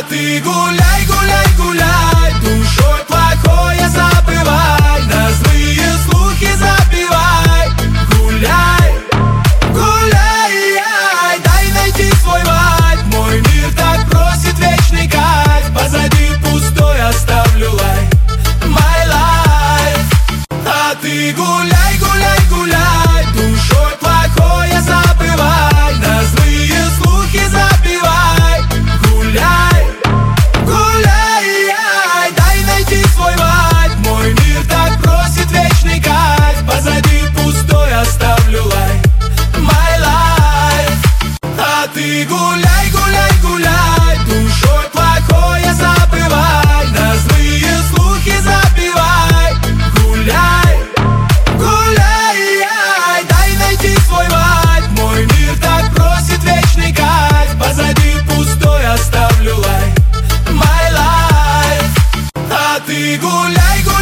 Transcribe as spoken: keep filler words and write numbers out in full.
ты гуляй, гуляй, гуляй, душой плохое забывай, на злые слухи забивай. Гуляй, гуляй, дай найти свой вайб. Мой мир так просит вечный кайф, позади пустой оставлю лайк. My life. А ты гуляй, гуляй, гуляй, душой плохое забывай, на злые слухи забивай. Гуляй, гуляй, дай найти свой вайб. Мой мир так просит вечный кайф, позади пустой оставлю лайк. My life. А ты гуляй, гуляй, гуляй, душой плохое забывай, на злые слухи забивай. Гуляй, гуляй, дай найти свой вайб. Мой мир так просит вечный кайф, позади пустой оставлю лайк. My life. А ты гуляй, гуляй.